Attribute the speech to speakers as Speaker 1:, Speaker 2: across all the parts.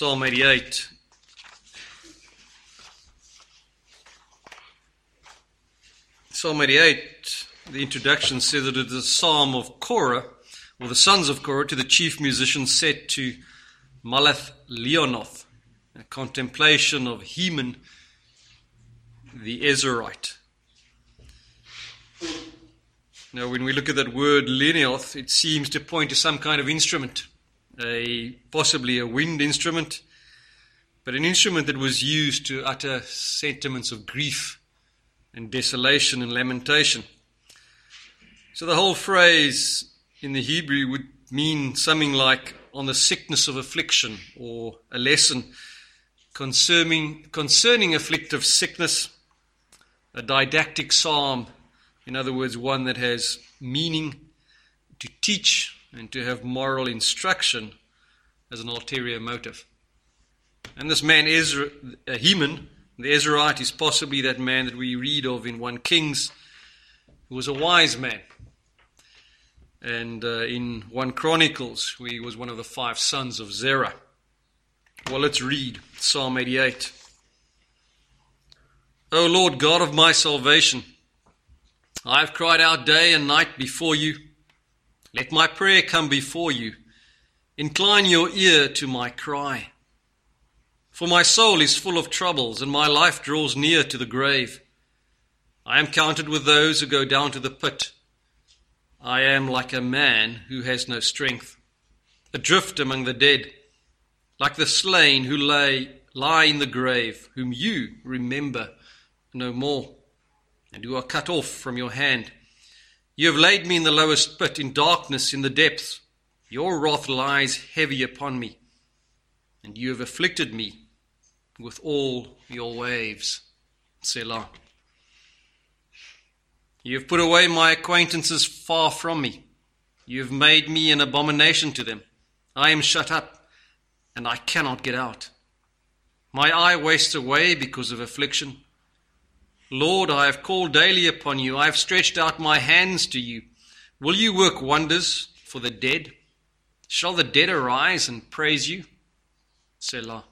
Speaker 1: Psalm 88. Psalm 88, the introduction says that it is a psalm of Korah, or the sons of Korah, to the chief musician set to Malath Leonoth, a contemplation of Heman the Ezrahite. Now, when we look at that word Leonoth, it seems to point to some kind of instrument, possibly a wind instrument, but an instrument that was used to utter sentiments of grief and desolation and lamentation. So the whole phrase in the Hebrew would mean something like on the sickness of affliction, or a lesson concerning afflictive sickness, a didactic psalm, in other words, one that has meaning to teach and to have moral instruction as an ulterior motive. And this man, Heman, the Ezrahite, is possibly that man that we read of in 1 Kings, who was a wise man. And in 1 Chronicles, he was one of the 5 sons of Zerah. Well, let's read Psalm 88. O Lord God of my salvation, I have cried out day and night before you. Let my prayer come before you. Incline your ear to my cry. For my soul is full of troubles, and my life draws near to the grave. I am counted with those who go down to the pit. I am like a man who has no strength, adrift among the dead, like the slain who lie in the grave, whom you remember no more, and who are cut off from your hand. You have laid me in the lowest pit, in darkness, in the depths. Your wrath lies heavy upon me, and you have afflicted me with all your waves. Selah. You have put away my acquaintances far from me. You have made me an abomination to them. I am shut up, and I cannot get out. My eye wastes away because of affliction. Lord, I have called daily upon you. I have stretched out my hands to you. Will you work wonders for the dead? Shall the dead arise and praise you? Selah.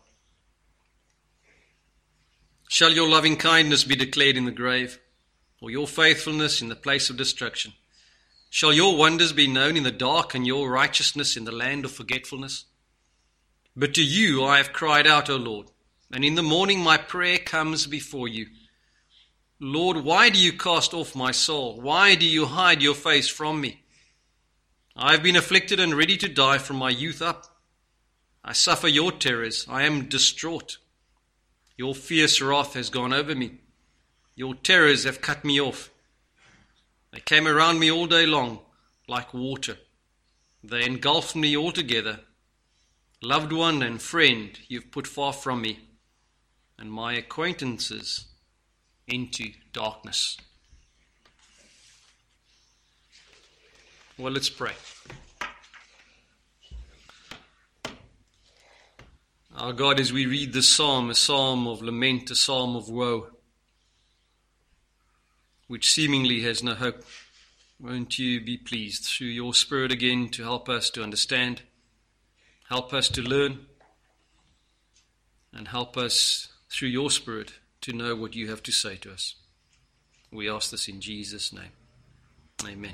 Speaker 1: Shall your loving kindness be declared in the grave, or your faithfulness in the place of destruction? Shall your wonders be known in the dark, and your righteousness in the land of forgetfulness? But to you I have cried out, O Lord, and in the morning my prayer comes before you. Lord, why do you cast off my soul? Why do you hide your face from me? I have been afflicted and ready to die from my youth up. I suffer your terrors. I am distraught. Your fierce wrath has gone over me. Your terrors have cut me off. They came around me all day long like water. They engulfed me altogether. Loved one and friend you've put far from me, and my acquaintances into darkness. Well, let's pray. Our God, as we read this psalm, a psalm of lament, a psalm of woe, which seemingly has no hope, won't you be pleased through your Spirit again to help us to understand, help us to learn, and help us through your Spirit to know what you have to say to us. We ask this in Jesus' name. Amen.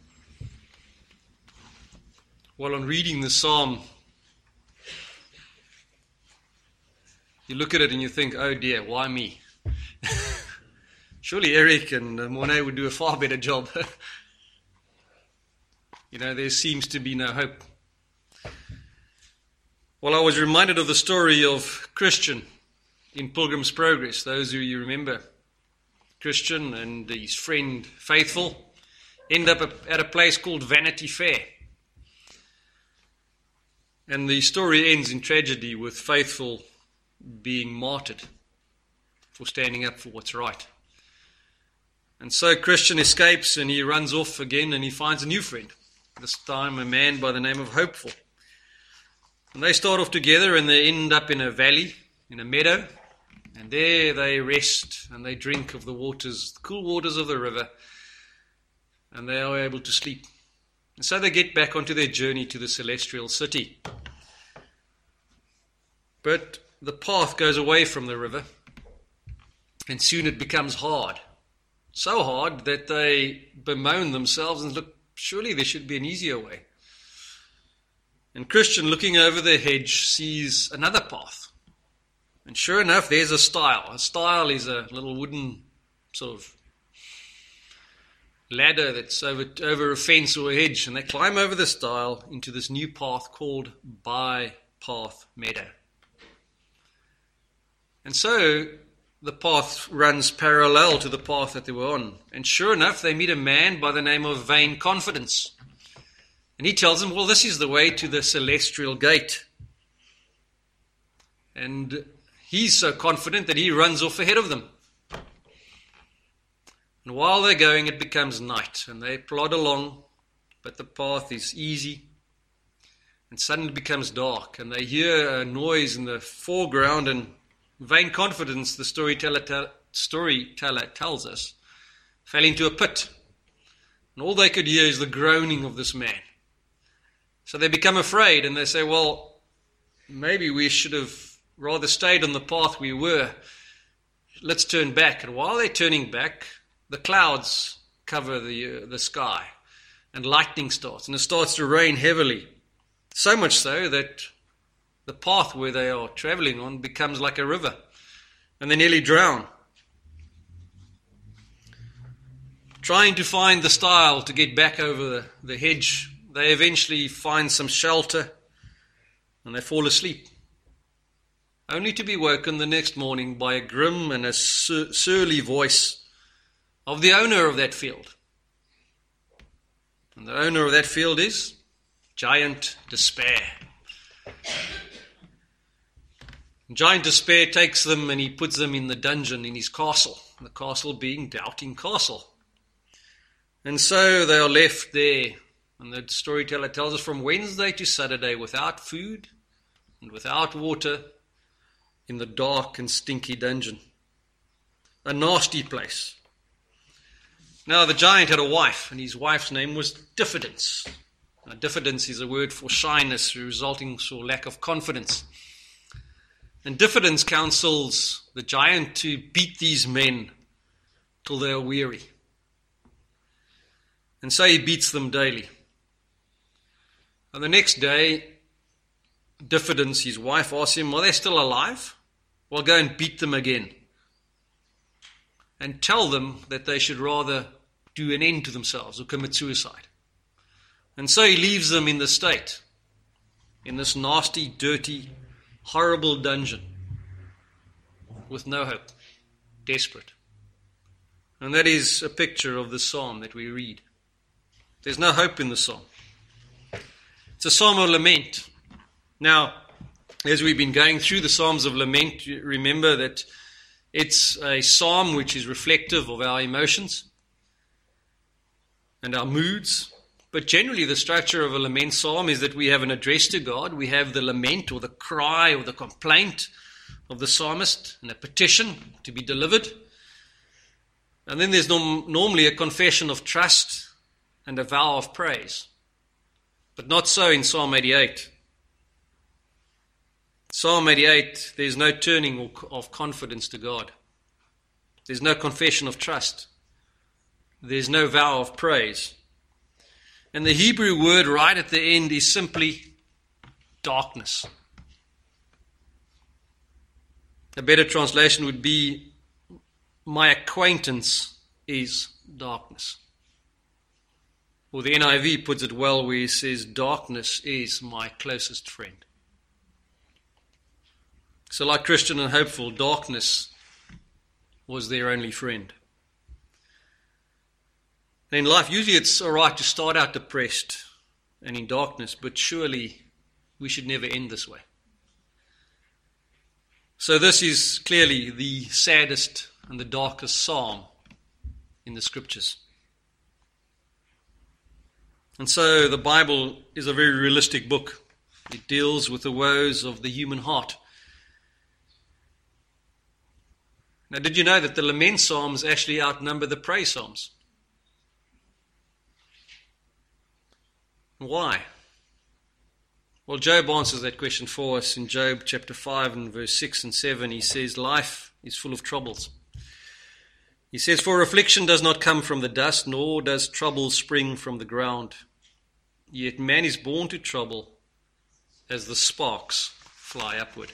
Speaker 1: While on reading the psalm, you look at it and you think, oh dear, why me? Surely Eric and Mornay would do a far better job. There seems to be no hope. Well, I was reminded of the story of Christian in Pilgrim's Progress. Those who you remember, Christian and his friend Faithful end up at a place called Vanity Fair. And the story ends in tragedy with Faithful being martyred for standing up for what's right. And so Christian escapes and he runs off again and he finds a new friend, this time a man by the name of Hopeful. And they start off together and they end up in a valley, in a meadow, and there they rest and they drink of the waters, the cool waters of the river, and they are able to sleep. And so they get back onto their journey to the celestial city. But the path goes away from the river, and soon it becomes hard. So hard that they bemoan themselves and look, surely there should be an easier way. And Christian, looking over the hedge, sees another path. And sure enough, there's a stile. A stile is a little wooden sort of ladder that's over a fence or a hedge. And they climb over the stile into this new path called By-Path Meadow. And so the path runs parallel to the path that they were on. And sure enough, they meet a man by the name of Vain Confidence. And he tells them, well, this is the way to the celestial gate. And he's so confident that he runs off ahead of them. And while they're going, it becomes night. And they plod along, but the path is easy. And suddenly it becomes dark. And they hear a noise in the foreground, and Vain Confidence, the storyteller tells us, fell into a pit. And all they could hear is the groaning of this man. So they become afraid, and they say, well, maybe we should have rather stayed on the path we were. Let's turn back. And while they're turning back, the clouds cover the sky, and lightning starts, and it starts to rain heavily. So much so that the path where they are traveling on becomes like a river, and they nearly drown. Trying to find the stile to get back over the hedge, they eventually find some shelter, and they fall asleep, only to be woken the next morning by a grim and a surly voice of the owner of that field. And the owner of that field is Giant Despair. Giant Despair takes them and he puts them in the dungeon in his castle, the castle being Doubting Castle. And so they are left there, and the storyteller tells us, from Wednesday to Saturday, without food and without water, in the dark and stinky dungeon. A nasty place. Now the giant had a wife, and his wife's name was Diffidence. Now, diffidence is a word for shyness, resulting from lack of confidence. And Diffidence counsels the giant to beat these men till they are weary. And so he beats them daily. And the next day, Diffidence, his wife, asks him, are they still alive? Well, go and beat them again. And tell them that they should rather do an end to themselves or commit suicide. And so he leaves them in the state, in this nasty, dirty, horrible dungeon, with no hope, desperate. And that is a picture of the psalm that we read. There's no hope in the psalm. It's a psalm of lament. Now, as we've been going through the psalms of lament, remember that it's a psalm which is reflective of our emotions and our moods. But generally the structure of a lament psalm is that we have an address to God. We have the lament or the cry or the complaint of the psalmist and a petition to be delivered. And then there's normally a confession of trust and a vow of praise. But not so in Psalm 88. Psalm 88, there's no turning of confidence to God. There's no confession of trust. There's no vow of praise. And the Hebrew word right at the end is simply darkness. A better translation would be, my acquaintance is darkness. Or the NIV puts it well where he says, darkness is my closest friend. So like Christian and Hopeful, darkness was their only friend. In life, usually it's all right to start out depressed and in darkness, but surely we should never end this way. So this is clearly the saddest and the darkest psalm in the Scriptures. And so the Bible is a very realistic book. It deals with the woes of the human heart. Now, did you know that the lament psalms actually outnumber the praise psalms? Why? Well, Job answers that question for us in Job chapter 5 and verse 6 and 7. He says, life is full of troubles. He says, for affliction does not come from the dust, nor does trouble spring from the ground. Yet man is born to trouble as the sparks fly upward.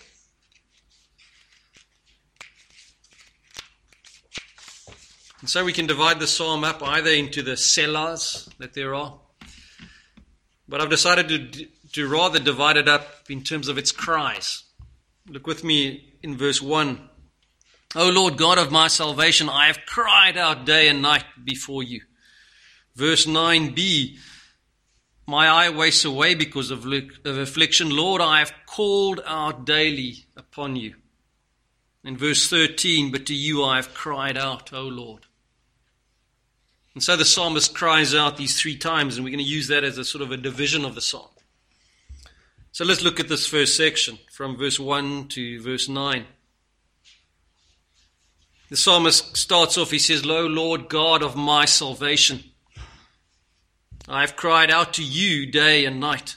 Speaker 1: And so we can divide the psalm up either into the selahs that there are, but I've decided to rather divide it up in terms of its cries. Look with me in verse 1. O Lord God of my salvation, I have cried out day and night before you. Verse 9b, my eye wastes away because of affliction. Lord, I have called out daily upon you. In verse 13, but to you I have cried out, O Lord. And so the psalmist cries out these 3 times, and we're going to use that as a sort of a division of the psalm. So let's look at this first section from verse 1 to verse 9. The psalmist starts off, he says, O Lord God of my salvation, I have cried out to you day and night.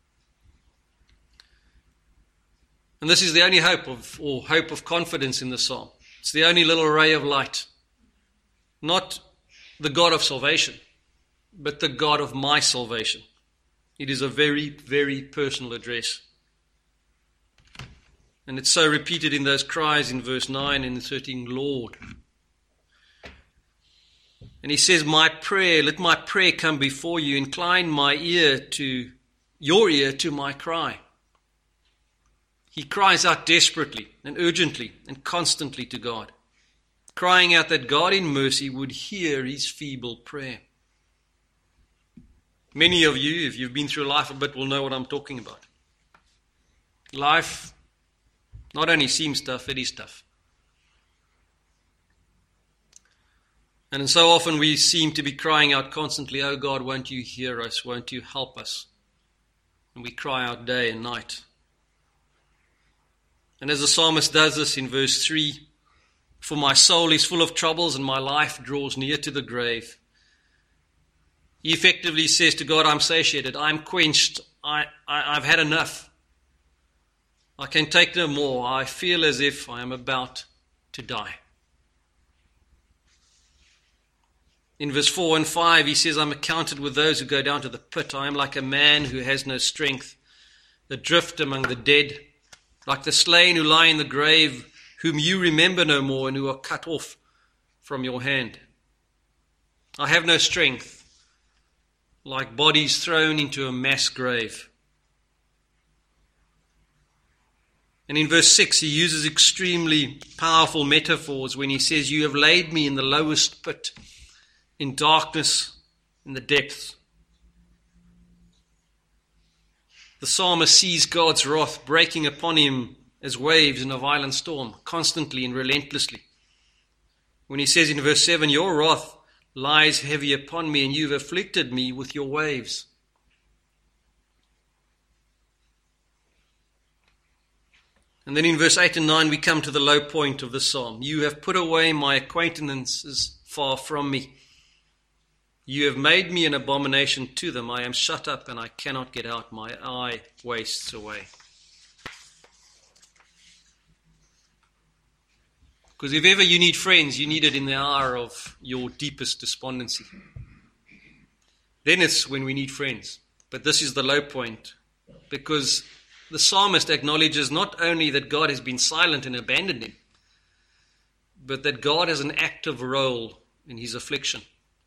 Speaker 1: And this is the only hope of confidence in the psalm. It's the only little ray of light. Not the God of salvation, but the God of my salvation. It is a very, very personal address. And it's so repeated in those cries in verse 9 and 13, Lord. And he says, my prayer, let my prayer come before you. Incline my ear to your ear to my cry. He cries out desperately and urgently and constantly to God, crying out that God in mercy would hear his feeble prayer. Many of you, if you've been through life a bit, will know what I'm talking about. Life not only seems tough, it is tough. And so often we seem to be crying out constantly, oh God, won't you hear us? Won't you help us? And we cry out day and night. And as the psalmist does this in verse 3, for my soul is full of troubles and my life draws near to the grave. He effectively says to God, I'm satiated, I'm quenched, I've had enough. I can take no more. I feel as if I am about to die. In verse 4 and 5, he says, I'm accounted with those who go down to the pit. I am like a man who has no strength, adrift among the dead, like the slain who lie in the grave, whom you remember no more and who are cut off from your hand. I have no strength, like bodies thrown into a mass grave. And in verse 6, he uses extremely powerful metaphors when he says, you have laid me in the lowest pit, in darkness, in the depths. The psalmist sees God's wrath breaking upon him as waves in a violent storm, constantly and relentlessly. When he says in verse 7, your wrath lies heavy upon me, and you've afflicted me with your waves. And then in verse 8 and 9, we come to the low point of the psalm. You have put away my acquaintances far from me. You have made me an abomination to them. I am shut up and I cannot get out. My eye wastes away. Because if ever you need friends, you need it in the hour of your deepest despondency. Then it's when we need friends. But this is the low point, because the psalmist acknowledges not only that God has been silent and abandoned him, but that God has an active role in his affliction,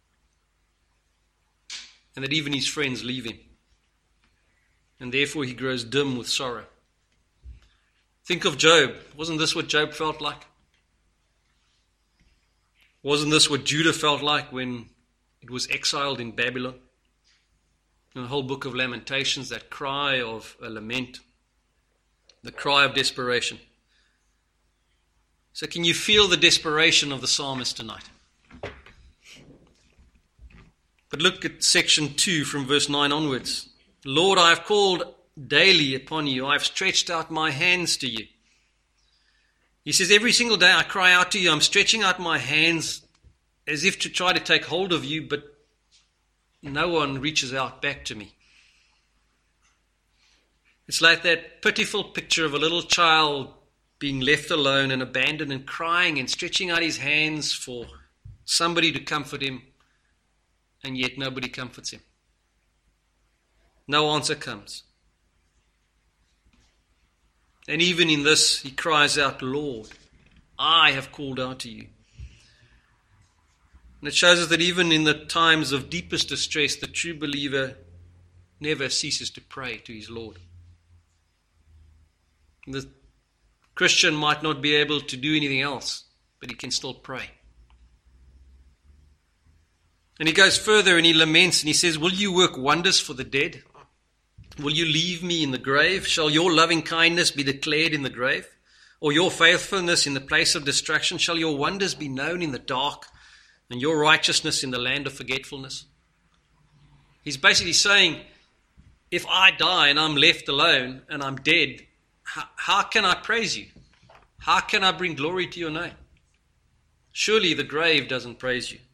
Speaker 1: and that even his friends leave him, and therefore he grows dim with sorrow. Think of Job. Wasn't this what Job felt like? Wasn't this what Judah felt like when it was exiled in Babylon? In the whole book of Lamentations, that cry of a lament, the cry of desperation. So can you feel the desperation of the psalmist tonight? But look at section 2 from verse 9 onwards. Lord, I have called daily upon you. I have stretched out my hands to you. He says, every single day I cry out to you. I'm stretching out my hands as if to try to take hold of you, but no one reaches out back to me. It's like that pitiful picture of a little child being left alone and abandoned and crying and stretching out his hands for somebody to comfort him, and yet nobody comforts him. No answer comes. And even in this, he cries out, Lord, I have called out to you. And it shows us that even in the times of deepest distress, the true believer never ceases to pray to his Lord. The Christian might not be able to do anything else, but he can still pray. And he goes further and he laments and he says, will you work wonders for the dead? Will you leave me in the grave? Shall your loving kindness be declared in the grave? Or your faithfulness in the place of destruction? Shall your wonders be known in the dark and your righteousness in the land of forgetfulness? He's basically saying, if I die and I'm left alone and I'm dead, how can I praise you? How can I bring glory to your name? Surely the grave doesn't praise you.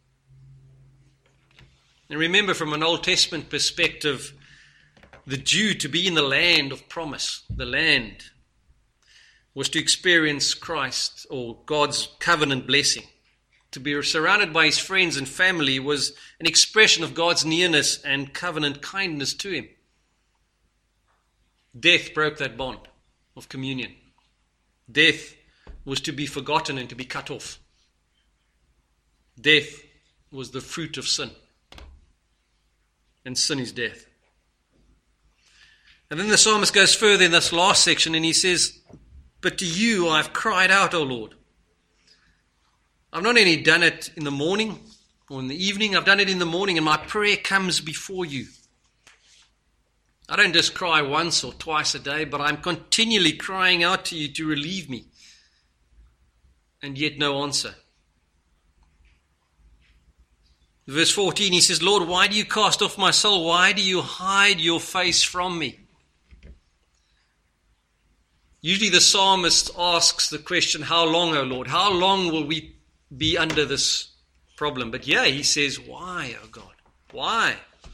Speaker 1: And remember, from an Old Testament perspective, the Jew to be in the land of promise, the land, was to experience Christ or God's covenant blessing. To be surrounded by his friends and family was an expression of God's nearness and covenant kindness to him. Death broke that bond of communion. Death was to be forgotten and to be cut off. Death was the fruit of sin. And sin is death. And then the psalmist goes further in this last section and he says, but to you I've cried out, O Lord. I've not only done it in the morning or in the evening, I've done it in the morning, and my prayer comes before you. I don't just cry once or twice a day, but I'm continually crying out to you to relieve me. And yet no answer. Verse 14, he says, Lord, why do you cast off my soul? Why do you hide your face from me? Usually the psalmist asks the question, how long, O Lord? How long will we be under this problem? But yeah, he says, why, O God? Why?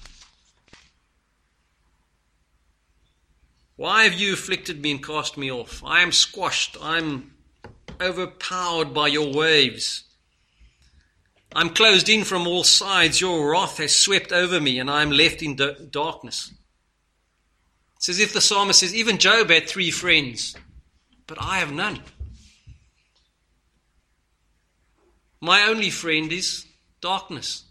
Speaker 1: Why have you afflicted me and cast me off? I am squashed. I'm overpowered by your waves. I'm closed in from all sides. Your wrath has swept over me, and I'm left in darkness. It's as if the psalmist says, even Job had 3 friends, but I have none. My only friend is darkness.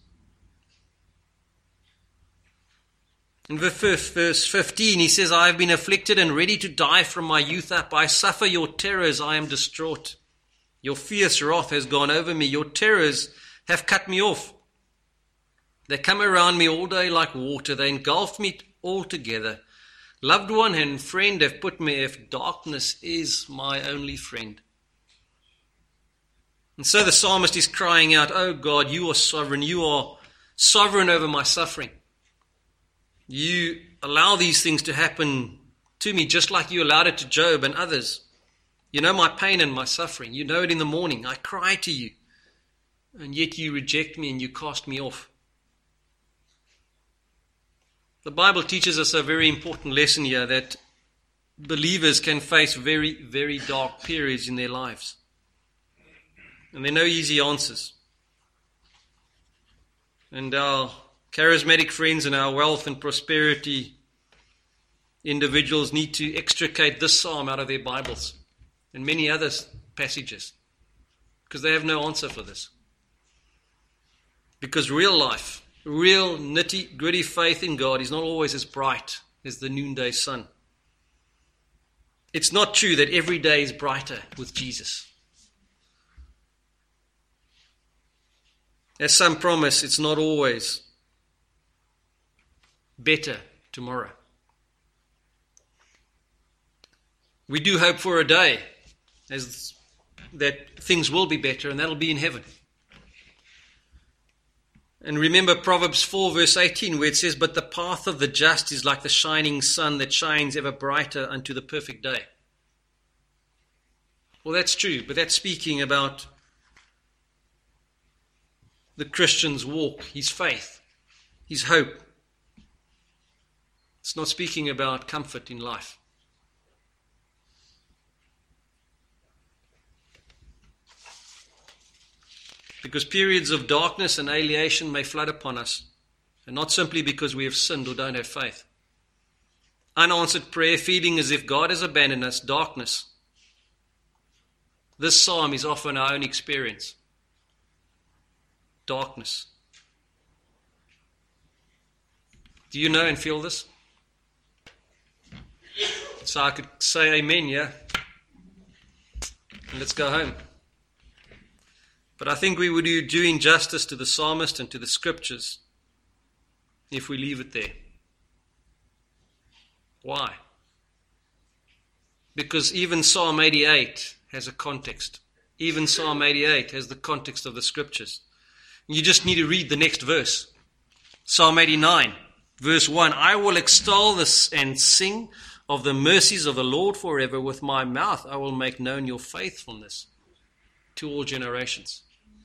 Speaker 1: In verse 15, he says, I have been afflicted and ready to die from my youth up. I suffer your terrors, I am distraught. Your fierce wrath has gone over me. Your terrors have cut me off. They come around me all day like water. They engulf me altogether. Loved one and friend have put me if darkness is my only friend. And so the psalmist is crying out, oh God, you are sovereign. You are sovereign over my suffering. You allow these things to happen to me just like you allowed it to Job and others. You know my pain and my suffering. You know it in the morning. I cry to you. And yet you reject me and you cast me off. The Bible teaches us a very important lesson here, that believers can face very, very dark periods in their lives. And there are no easy answers. And our charismatic friends and our wealth and prosperity individuals need to extricate this psalm out of their Bibles and many other passages, because they have no answer for this. Because real life, real nitty-gritty faith in God is not always as bright as the noonday sun. It's not true that every day is brighter with Jesus. As some promise, it's not always better tomorrow. We do hope for a day as that things will be better, and that'll be in heaven. And remember Proverbs 4 verse 18, where it says, but the path of the just is like the shining sun that shines ever brighter unto the perfect day. Well, that's true, but that's speaking about the Christian's walk, his faith, his hope. It's not speaking about comfort in life. because periods of darkness and alienation may flood upon us, and not simply because we have sinned or don't have faith. Unanswered prayer, feeling as if God has abandoned us, darkness. This psalm is often our own experience. Darkness. Do you know and feel this? So I could say amen, yeah? And let's go home. But I think we would do doing justice to the psalmist and to the scriptures if we leave it there. Why? Because even Psalm 88 has a context. Even Psalm 88 has the context of the scriptures. You just need to read the next verse. Psalm 89, verse 1. I will extol this and sing of the mercies of the Lord forever. With my mouth I will make known your faithfulness to all generations.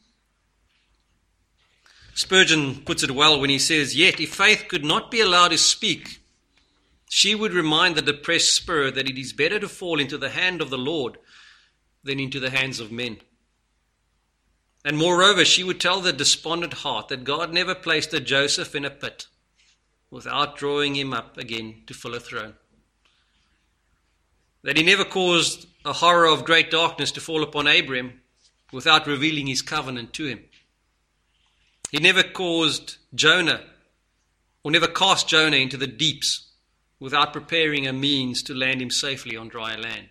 Speaker 1: Spurgeon puts it well when he says, yet if faith could not be allowed to speak, she would remind the depressed spirit that it is better to fall into the hand of the Lord than into the hands of men. And moreover, she would tell the despondent heart that God never placed a Joseph in a pit without drawing him up again to fill a throne. That he never caused a horror of great darkness to fall upon Abraham without revealing his covenant to him. He never caused Jonah, or never cast Jonah into the deeps without preparing a means to land him safely on dry land.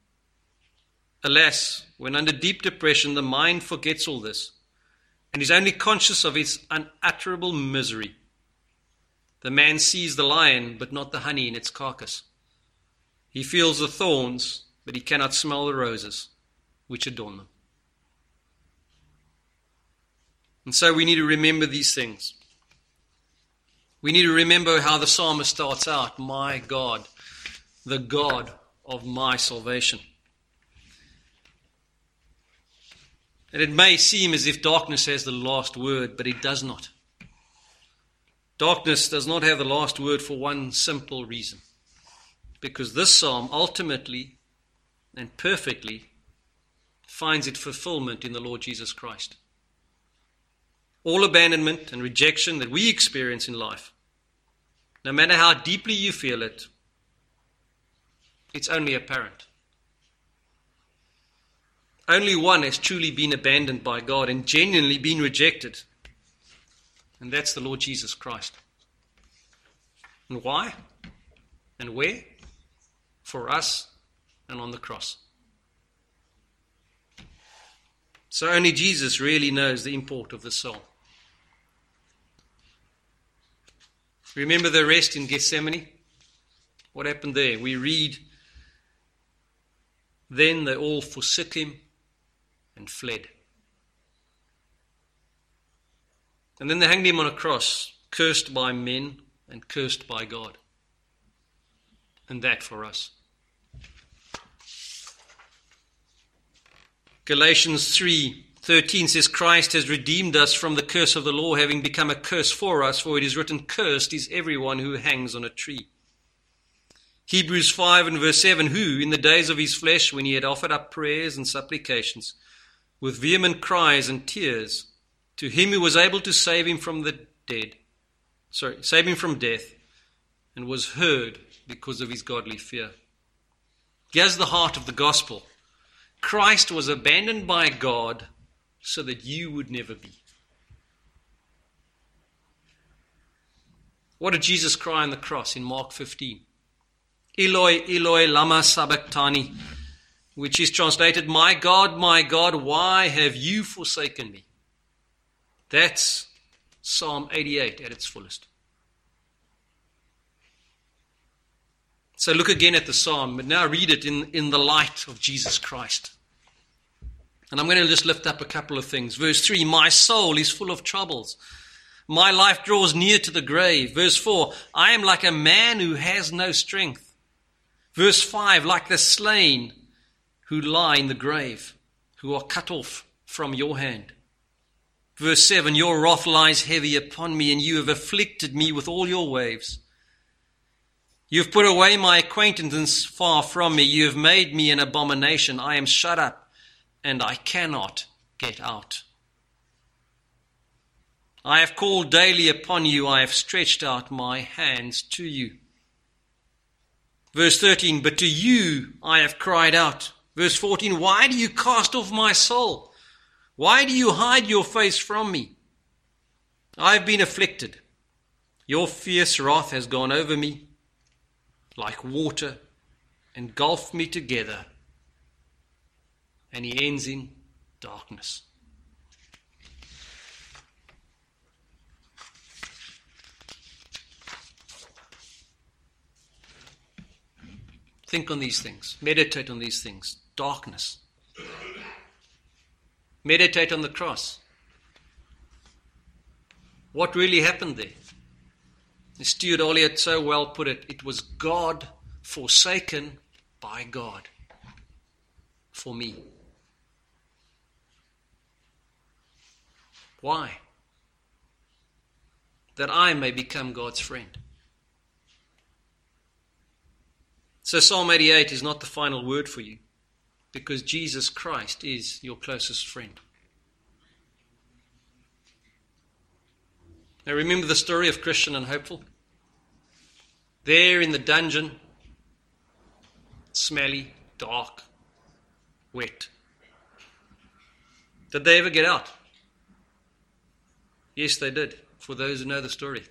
Speaker 1: Alas, when under deep depression the mind forgets all this and is only conscious of its unutterable misery, the man sees the lion but not the honey in its carcass. He feels the thorns, but he cannot smell the roses which adorn them. And so we need to remember these things. We need to remember how the psalmist starts out, my God, the God of my salvation. And it may seem as if darkness has the last word, but it does not. Darkness does not have the last word for one simple reason. Because this psalm ultimately and perfectly finds its fulfillment in the Lord Jesus Christ. All abandonment and rejection that we experience in life, no matter how deeply you feel it, it's only apparent. Only one has truly been abandoned by God and genuinely been rejected. And that's the Lord Jesus Christ. And why? And where? For us and on the cross. So only Jesus really knows the import of this psalm. Remember the rest in Gethsemane? What happened there? We read, then they all forsook him and fled. And then they hanged him on a cross, cursed by men and cursed by God. And that for us. Galatians 3:13 says, Christ has redeemed us from the curse of the law, having become a curse for us, for it is written, cursed is everyone who hangs on a tree. Hebrews 5 and verse 7, who, in the days of his flesh, when he had offered up prayers and supplications, with vehement cries and tears, to him who was able to save him from death, and was heard because of his godly fear. Here's the heart of the gospel. Christ was abandoned by God so that you would never be. What did Jesus cry on the cross in Mark 15? Eloi, Eloi, lama sabachthani, which is translated, my God, why have you forsaken me? That's Psalm 88 at its fullest. So look again at the psalm, but now read it in the light of Jesus Christ. And I'm going to just lift up a couple of things. Verse 3, my soul is full of troubles. My life draws near to the grave. Verse 4, I am like a man who has no strength. Verse 5, like the slain who lie in the grave, who are cut off from your hand. Verse 7, your wrath lies heavy upon me, and you have afflicted me with all your waves. You have put away my acquaintance far from me. You have made me an abomination. I am shut up, and I cannot get out. I have called daily upon you. I have stretched out my hands to you. Verse 13, but to you I have cried out. Verse 14, why do you cast off my soul? Why do you hide your face from me? I have been afflicted. Your fierce wrath has gone over me like water, engulfed me together. And he ends in darkness. Think on these things. Meditate on these things. Darkness. Meditate on the cross. What really happened there? Stuart Olliott so well put it. It was God forsaken by God for me. Why? That I may become God's friend. So Psalm 88 is not the final word for you, because Jesus Christ is your closest friend. Now remember the story of Christian and Hopeful? There in the dungeon, smelly, dark, wet. Did they ever get out? Yes, they did, for those who know the story.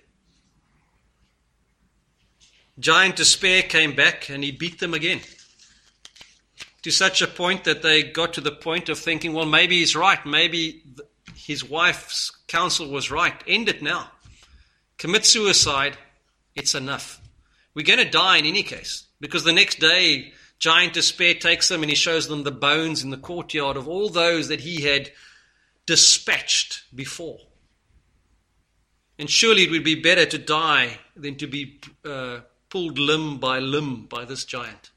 Speaker 1: Giant Despair came back and he beat them again. To such a point that they got to the point of thinking, well, maybe he's right. Maybe his wife's counsel was right. End it now. Commit suicide. It's enough. We're going to die in any case. Because the next day, Giant Despair takes them and he shows them the bones in the courtyard of all those that he had dispatched before. And surely it would be better to die than to be pulled limb by this giant.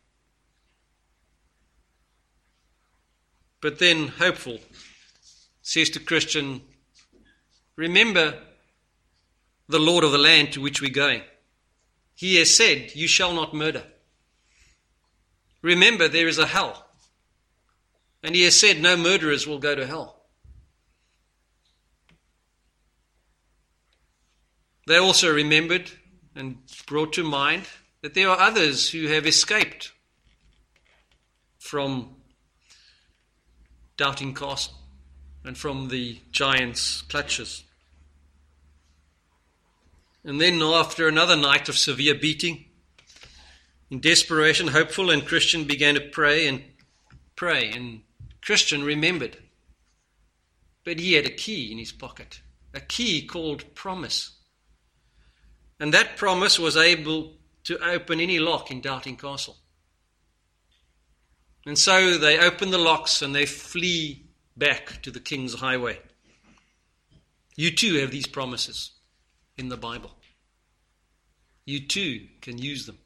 Speaker 1: But then Hopeful says to Christian, remember the Lord of the land to which we're going. He has said, you shall not murder. Remember there is a hell. And he has said no murderers will go to hell. They also remembered and brought to mind that there are others who have escaped from Doubting Castle and from the giant's clutches. And then after another night of severe beating, in desperation, Hopeful and Christian began to pray, and Christian remembered. But he had a key in his pocket, a key called promise. And that promise was able to open any lock in Doubting Castle. And so they open the locks and they flee back to the King's Highway. You too have these promises in the Bible. You too can use them.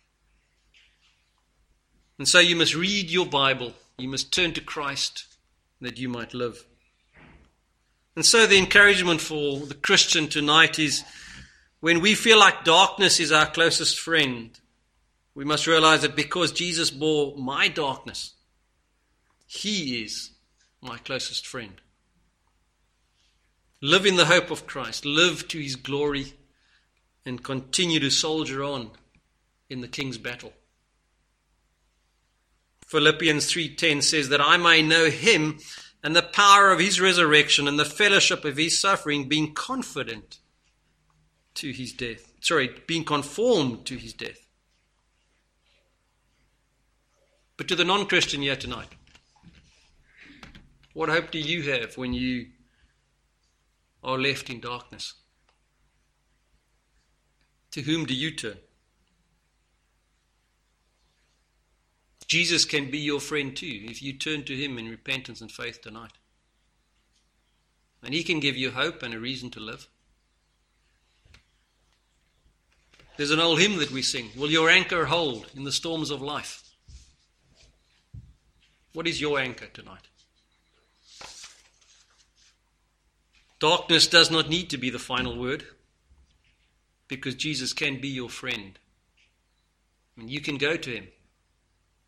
Speaker 1: And so you must read your Bible. You must turn to Christ that you might live. And so the encouragement for the Christian tonight is, when we feel like darkness is our closest friend, we must realize that because Jesus bore my darkness, he is my closest friend. Live in the hope of Christ. Live to his glory and continue to soldier on in the King's battle. Philippians 3:10 says that I may know him and the power of his resurrection and the fellowship of his suffering, being confident to his death. Being conformed to his death. But to the non-Christian here tonight, what hope do you have when you are left in darkness? To whom do you turn? Jesus can be your friend too if you turn to him in repentance and faith tonight. And he can give you hope and a reason to live. There's an old hymn that we sing, will your anchor hold in the storms of life? What is your anchor tonight? Darkness does not need to be the final word, because Jesus can be your friend. And you can go to him.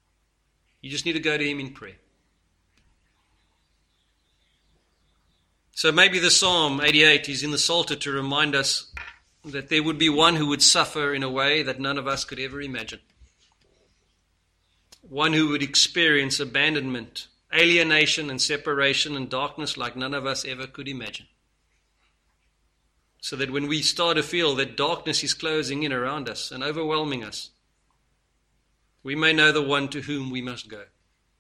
Speaker 1: You just need to go to him in prayer. So maybe the Psalm 88 is in the Psalter to remind us that there would be one who would suffer in a way that none of us could ever imagine. One who would experience abandonment, alienation and separation and darkness like none of us ever could imagine. So that when we start to feel that darkness is closing in around us and overwhelming us, we may know the one to whom we must go.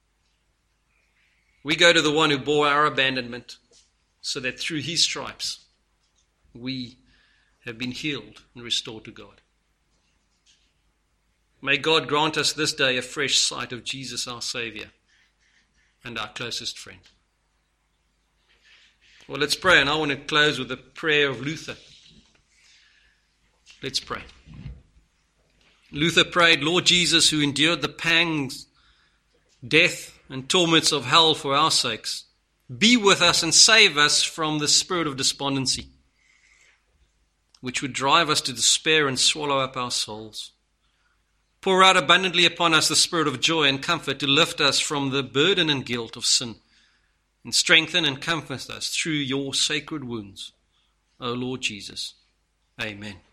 Speaker 1: We go to the one who bore our abandonment, so that through his stripes we have been healed and restored to God. May God grant us this day a fresh sight of Jesus our Savior and our closest friend. Well, let's pray, and I want to close with a prayer of Luther. Let's pray. Luther prayed, Lord Jesus, who endured the pangs, death, and torments of hell for our sakes, be with us and save us from the spirit of despondency, which would drive us to despair and swallow up our souls. Pour out abundantly upon us the spirit of joy and comfort to lift us from the burden and guilt of sin, and strengthen and comfort us through your sacred wounds, O Lord Jesus. Amen.